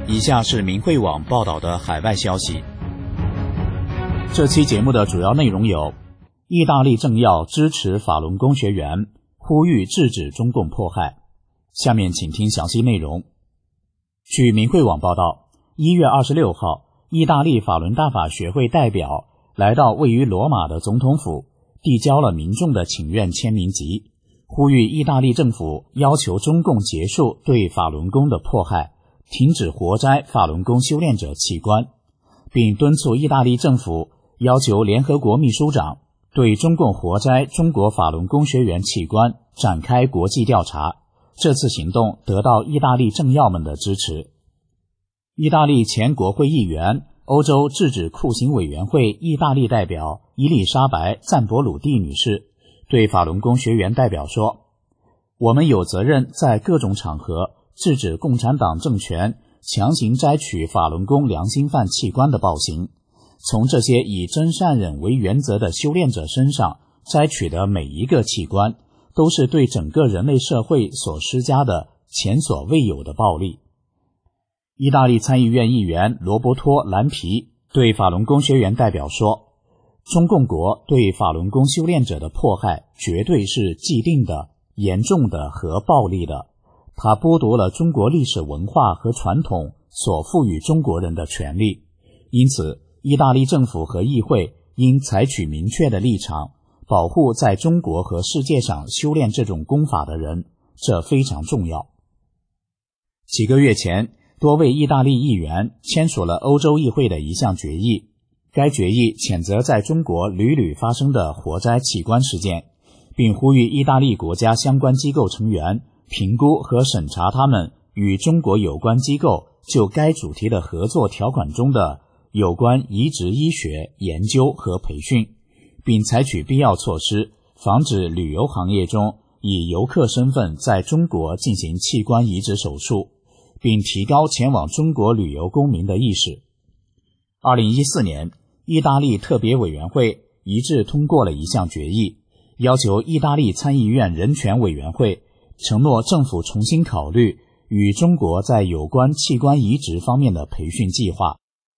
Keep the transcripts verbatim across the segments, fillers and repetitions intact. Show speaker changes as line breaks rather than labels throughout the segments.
以下是明慧网报道的海外消息。这期节目的主要内容有：意大利政要支持法轮功学员，呼吁制止中共迫害。下面请听详细内容。据明慧网报道，一月二十六号，意大利法轮大法学会代表来到位于罗马的总统府，递交了民众的请愿签名集，呼吁意大利政府要求中共结束对法轮功的迫害，停止活摘法轮功修炼者器官，并敦促意大利政府要求联合国秘书长对中共活摘中国法轮功学员器官展开国际调查。这次行动得到意大利政要们的支持。意大利前国会议员、欧洲制止酷刑委员会意大利代表伊丽莎白·赞博鲁蒂女士对法轮功学员代表说：我们有责任在各种场合制止共产党政权强行摘取法轮功良心犯器官的暴行，从这些以真善忍为原则的修炼者身上摘取的每一个器官，都是对整个人类社会所施加的前所未有的暴力。意大利参议院议员罗伯托·兰皮对法轮功学员代表说：中共国对法轮功修炼者的迫害绝对是既定的、严重的和暴力的，它剥夺了中国历史文化和传统所赋予中国人的权利。因此，意大利政府和议会应采取明确的立场，保护在中国和世界上修炼这种功法的人，这非常重要。几个月前，多位意大利议员签署了欧洲议会的一项决议，该决议谴责在中国屡屡发生的活摘器官事件，并呼吁意大利国家相关机构成员评估和审查他们与中国有关机构就该主题的合作条款中的有关移植医学研究和培训，并采取必要措施，防止旅游行业中以游客身份在中国进行器官移植手术，并提高前往中国旅游公民的意识。二零一四年，意大利特别委员会一致通过了一项决议，要求意大利参议院人权委员会承诺政府重新考虑与中国在有关器官移植方面的培训计划。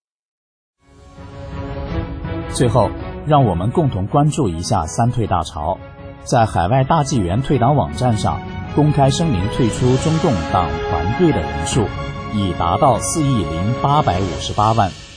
最后，让我们共同关注一下三退大潮。在海外大纪元退党网站上公开声明退出中共党团队的人数已达到四亿零八百五十八万。